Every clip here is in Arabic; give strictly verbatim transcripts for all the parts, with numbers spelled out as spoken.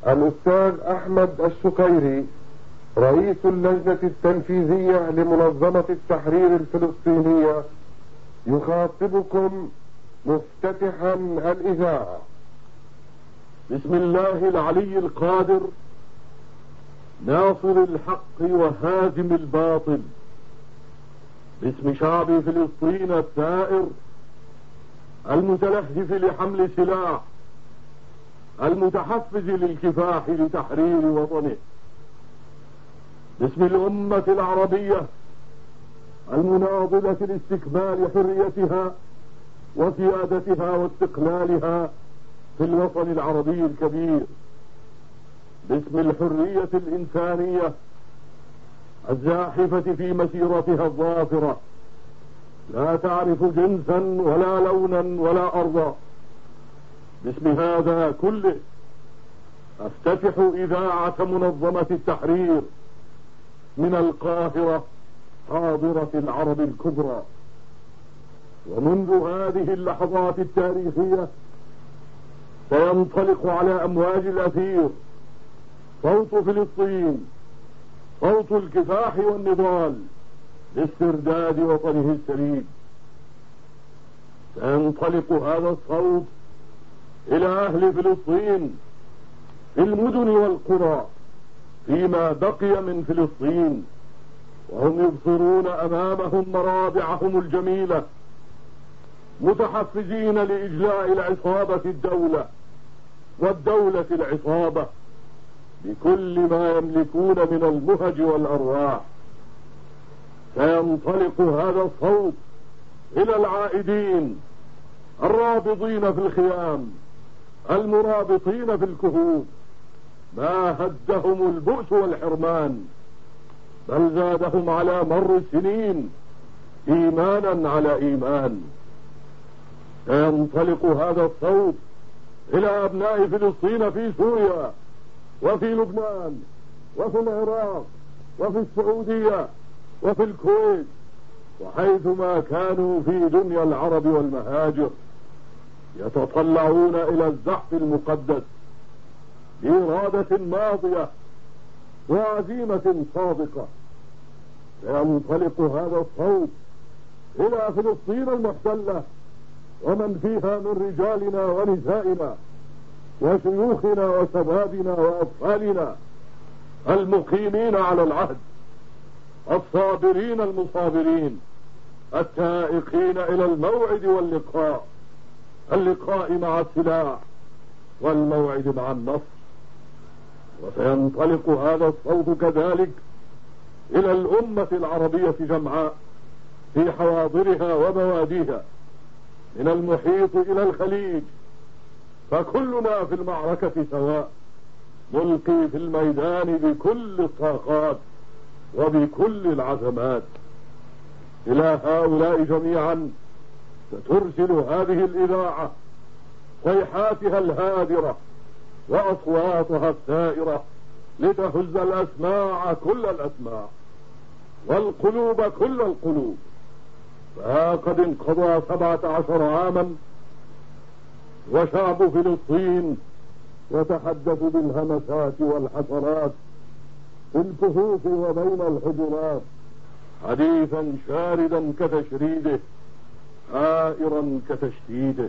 الأستاذ أحمد الشقيري رئيس اللجنة التنفيذية لمنظمة التحرير الفلسطينية يخاطبكم مفتتحا الإذاعة. بسم الله العلي القادر ناصر الحق وهازم الباطل، باسم شعب فلسطين الثائر المتلهف لحمل سلاح المتحفز للكفاح لتحرير وطنه، باسم الأمة العربية المناضلة لاستكمال حريتها وسيادتها واستقلالها في الوطن العربي الكبير، باسم الحرية الإنسانية الزاحفة في مسيرتها الظافرة، لا تعرف جنسا ولا لونا ولا أرضا. باسم هذا كله أفتتح إذاعة منظمة التحرير من القاهرة حاضرة العرب الكبرى. ومنذ هذه اللحظات التاريخية سينطلق على أمواج الأثير صوت فلسطين، صوت الكفاح والنضال لاسترداد وطنه السليم. سينطلق هذا الصوت إلى أهل فلسطين في المدن والقرى فيما بقي من فلسطين، وهم يبصرون أمامهم مرابعهم الجميلة متحفزين لإجلاء العصابة الدولة والدولة العصابة بكل ما يملكون من المهج والأرواح. سينطلق هذا الصوت إلى العائدين الرابضين في الخيام المرابطين في الكهوف، ما هدهم البؤس والحرمان بل زادهم على مر السنين إيمانا على إيمان. سينطلق هذا الصوت إلى أبناء فلسطين في سوريا وفي لبنان وفي العراق وفي السعودية وفي الكويت وحيثما كانوا في دنيا العرب والمهاجر، يتطلعون إلى الزحف المقدس بإرادة ماضية وعزيمة صادقة. سينطلق هذا الصوت إلى فلسطين المحتلة ومن فيها من رجالنا ونسائنا وشيوخنا وشبابنا وأطفالنا المقيمين على العهد، الصابرين المصابرين التائقين إلى الموعد واللقاء، اللقاء مع السلاح والموعد مع النصر. وسينطلق هذا الصوت كذلك إلى الأمة العربية جمعاء في حواضرها وبواديها من المحيط إلى الخليج، فكلنا في المعركة سواء، نلقي في الميدان بكل الطاقات وبكل العزمات. إلى هؤلاء جميعا سترسل هذه الإذاعة صيحاتها الهادرة وأصواتها الثائرة لتهز الأسماع كل الأسماع والقلوب كل القلوب. فقد انقضى سبعة عشر عاما وشعب فلسطين يتحدث بالهمسات والحسرات في الكهوف وبين الحجرات، حديثا شاردا كتشريده، حائرا كتشتيته.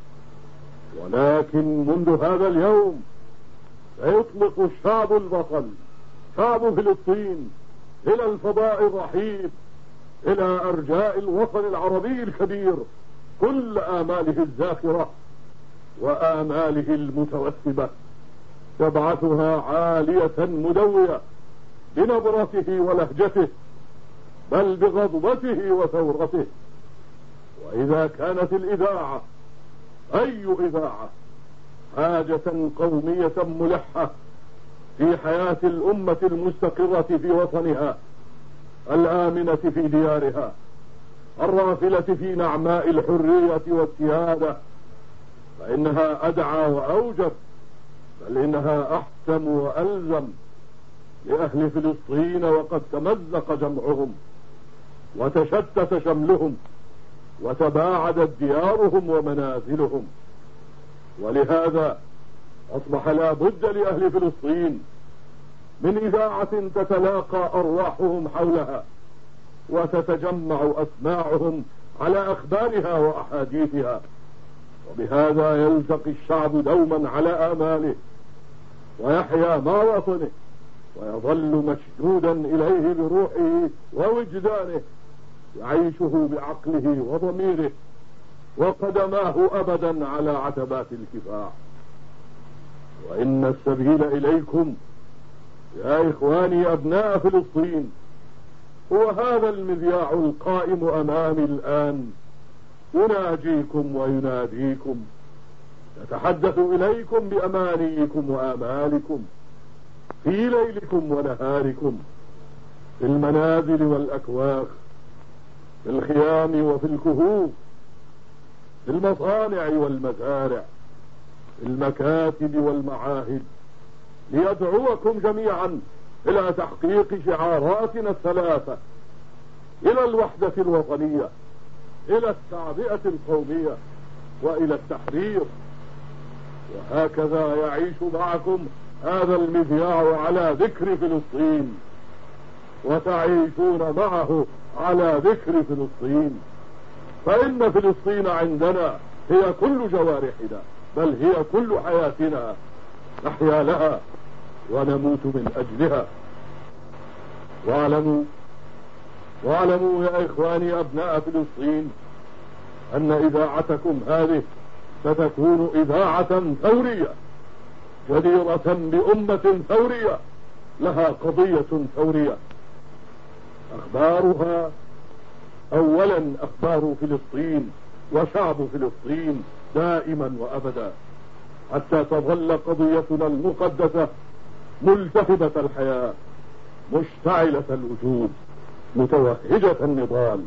ولكن منذ هذا اليوم سيطلق الشعب البطل شعب فلسطين إلى الفضاء الرحيب، إلى أرجاء الوطن العربي الكبير، كل آماله الزاخرة وآماله المتوثبة، يبعثها عالية مدوية بنبرته ولهجته بل بغضبته وثورته. وإذا كانت الإذاعة أي إذاعة حاجة قومية ملحة في حياة الأمة المستقرة في وطنها، الآمنة في ديارها، الرافلة في نعماء الحرية والسيادة، فإنها أدعى وأوجب، بل إنها أحكم وألزم لأهل فلسطين، وقد تمزق جمعهم وتشتت شملهم وتباعدت ديارهم ومنازلهم. ولهذا أصبح لا بد لأهل فلسطين من إذاعة تتلاقى أرواحهم حولها وتتجمع أسماعهم على أخبارها وأحاديثها، وبهذا يلتقي الشعب دوما على آماله ويحيا مع وطنه ويظل مشدودا إليه بروحه ووجدانه، يعيشه بعقله وضميره وقدماه أبدا على عتبات الكفاح. وإن السبيل إليكم يا إخواني أبناء فلسطين هو هذا المذياع القائم أمامي الآن، يناجيكم ويناديكم، يتحدث إليكم بأمانيكم وآمالكم في ليلكم ونهاركم، في المنازل والأكواخ، في الخيام وفي الكهوف، في المصانع والمزارع، في المكاتب والمعاهد، ليدعوكم جميعا إلى تحقيق شعاراتنا الثلاثة، إلى الوحدة الوطنية، إلى التعبئة القومية، وإلى التحرير. وهكذا يعيش معكم هذا المذياع على ذكر فلسطين، وتعيشون معه على ذكر فلسطين، فإن فلسطين عندنا هي كل جوارحنا، بل هي كل حياتنا، نحيا لها ونموت من أجلها. واعلموا واعلموا يا إخواني أبناء فلسطين أن إذاعتكم هذه ستكون إذاعة ثورية جديرة بأمة ثورية لها قضية ثورية. أخبارها أولا أخبار فلسطين وشعب فلسطين دائما وأبدا، حتى تظل قضيتنا المقدسة ملتهبة الحياة، مشتعلة الوجود، متوهجة النضال.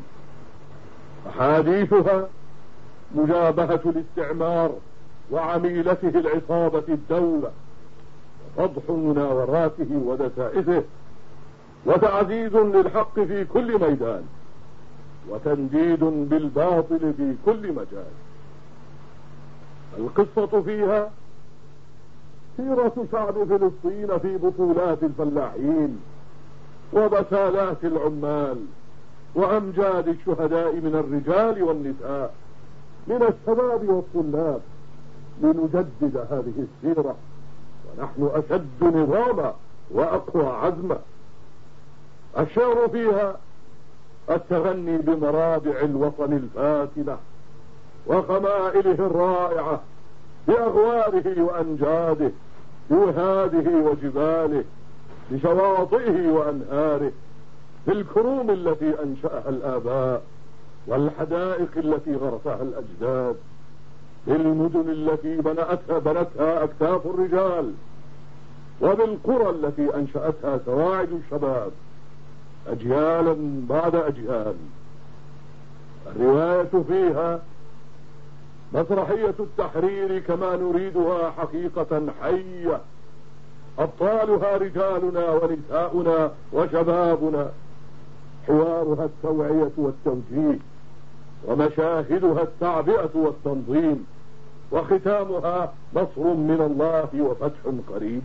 أحاديثها مجابهة الاستعمار وعميلته العصابة الدولة، وفضح مناوراته ودسائسه، وتعزيز للحق في كل ميدان، وتنديد بالباطل في كل مجال. القصة فيها سيرة شعب فلسطين في بطولات الفلاحين وبسالات العمال وأمجاد الشهداء من الرجال والنساء، من الشباب والطلاب، لنجدد هذه السيرة ونحن أشد نظاما وأقوى عزما. الشعر فيها التغني بمرابع الوطن الفاتنة وخمائله الرائعة، بأغواره وأنجاده، بوهاده وجباله، بشواطئه وأنهاره، بالكروم التي أنشأها الآباء، والحدائق التي غرسها الأجداد، بالمدن التي بنأتها بنتها أكتاف الرجال، وبالقرى التي أنشأتها سواعد الشباب أجيالا بعد أجيال. الرواية فيها مسرحية التحرير كما نريدها حقيقة حية، أبطالها رجالنا ونساؤنا وشبابنا، حوارها التوعية والتوجيه، ومشاهدها التعبئة والتنظيم، وختامها نصر من الله وفتح قريب.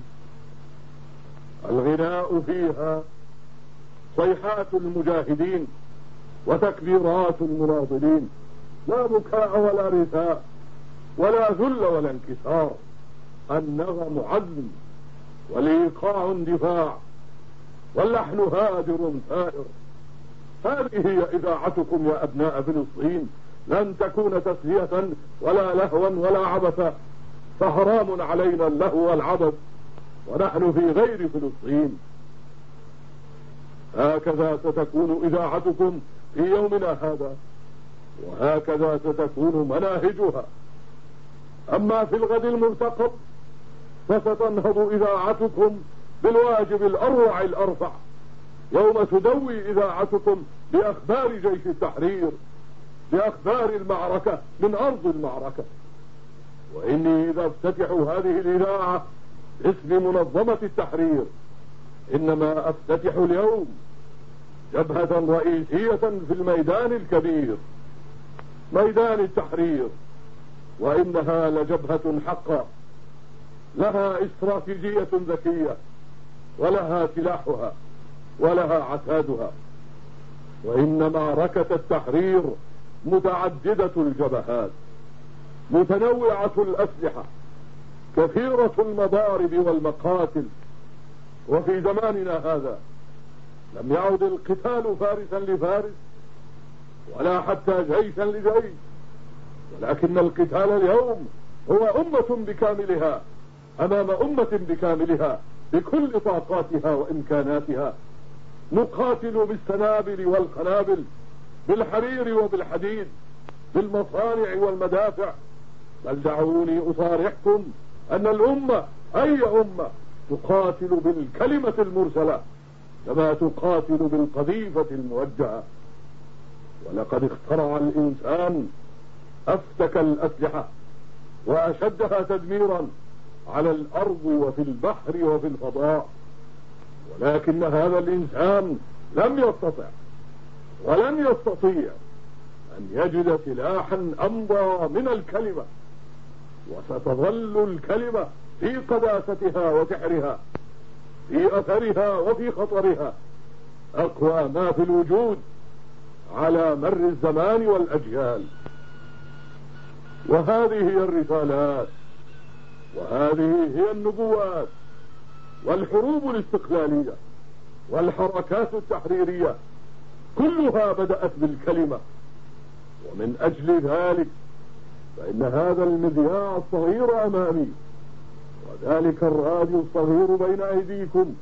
الغناء فيها صيحات المجاهدين وتكبيرات المناضلين، لا بكاء ولا رثاء ولا ذل ولا انكسار، النغم عزم والإيقاع اندفاع، واللحن هادر ثائر. هذه هي إذاعتكم يا أبناء فلسطين، لن تكون تسلية ولا لهوا ولا عبثا، فحرام علينا اللهو والعبث ونحن في غير فلسطين. هكذا ستكون إذاعتكم في يومنا هذا، وهكذا ستكون مناهجها. أما في الغد المرتقب فستنهض إذاعتكم بالواجب الأروع الأرفع، يوم تدوي إذاعتكم بأخبار جيش التحرير، بأخبار المعركة من أرض المعركة. وإني إذا افتتح هذه الإذاعة باسم منظمة التحرير إنما أفتتح اليوم جبهة رئيسية في الميدان الكبير، ميدان التحرير، وإنها لجبهة حقا لها استراتيجية ذكية، ولها سلاحها ولها عتادها. وإن معركة التحرير متعددة الجبهات، متنوعة الأسلحة، كثيرة المضارب والمقاتل. وفي زماننا هذا لم يعد القتال فارسا لفارس ولا حتى جيشا لجيش، ولكن القتال اليوم هو أمة بكاملها أمام أمة بكاملها بكل طاقاتها وإمكاناتها، نقاتل بالسنابل والقنابل، بالحرير وبالحديد، بالمصانع والمدافع. بل دعوني أصارحكم أن الأمة أي أمة تقاتل بالكلمة المرسلة كما تقاتل بالقذيفة الموجهة. ولقد اخترع الإنسان أفتك الأسلحة وأشدها تدميرا على الأرض وفي البحر وفي الفضاء، ولكن هذا الإنسان لم يستطع ولن يستطيع أن يجد سلاحا أمضى من الكلمة. وستظل الكلمة في قداستها وسحرها، في أثرها وفي خطرها، أقوى ما في الوجود على مر الزمان والأجيال. وهذه هي الرسالات، وهذه هي النبوات، والحروب الاستقلالية والحركات التحريرية كلها بدأت بالكلمة. ومن أجل ذلك فإن هذا المذياع الصغير أمامي وذلك الراديو الصغير بين أيديكم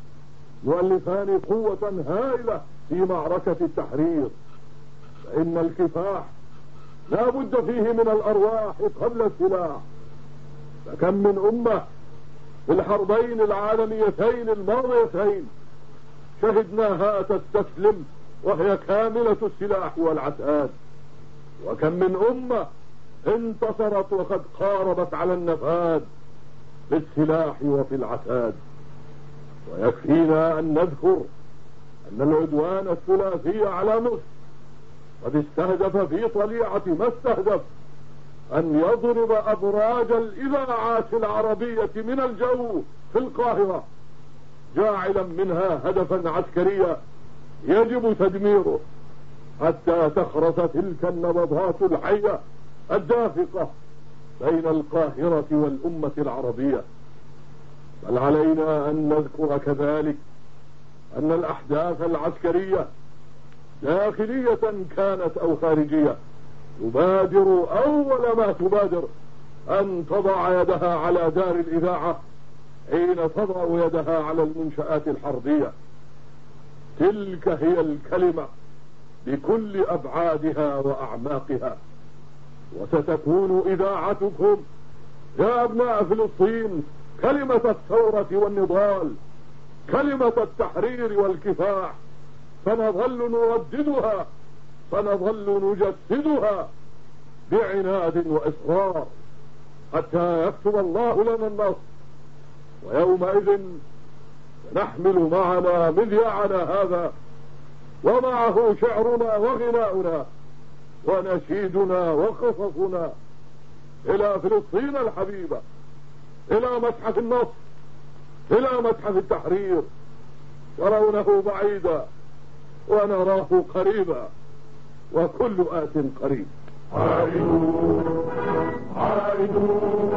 يؤلفان قوة هائلة في معركة التحرير. فإن الكفاح لا بد فيه من الأرواح قبل السلاح. فكم من أمة في الحربين العالميتين الماضيتين شهدناها تستسلم وهي كاملة السلاح والعتاد، وكم من أمة انتصرت وقد قاربت على النفاذ بالسلاح وفي العتاد. ويكفينا أن نذكر أن العدوان الثلاثي على مصر قد استهدف في طليعة ما استهدف أن يضرب أبراج الإذاعات العربية من الجو في القاهرة، جاعلا منها هدفا عسكريا يجب تدميره حتى تخرس تلك النبضات الحية الدافقة بين القاهرة والأمة العربية. بل علينا أن نذكر كذلك أن الأحداث العسكرية داخلية كانت أو خارجية تبادر أول ما تبادر أن تضع يدها على دار الإذاعة حين تضع يدها على المنشآت الحربية. تلك هي الكلمة بكل أبعادها وأعماقها. وستكون إذاعتكم يا أبناء فلسطين كلمة الثورة والنضال، كلمة التحرير والكفاح، فنظل نرددها، فنظل نجسدها بعناد وإصرار حتى يكتب الله لنا النصر. ويومئذ نحمل معنا مذياعنا هذا ومعه شعرنا وغناؤنا ونشيدنا وقصصنا إلى فلسطين الحبيبة، إلى متحف النصر، إلى متحف التحرير. ترونه بعيدا ونراه قريبا، وكل آت قريب. عائدون عائدون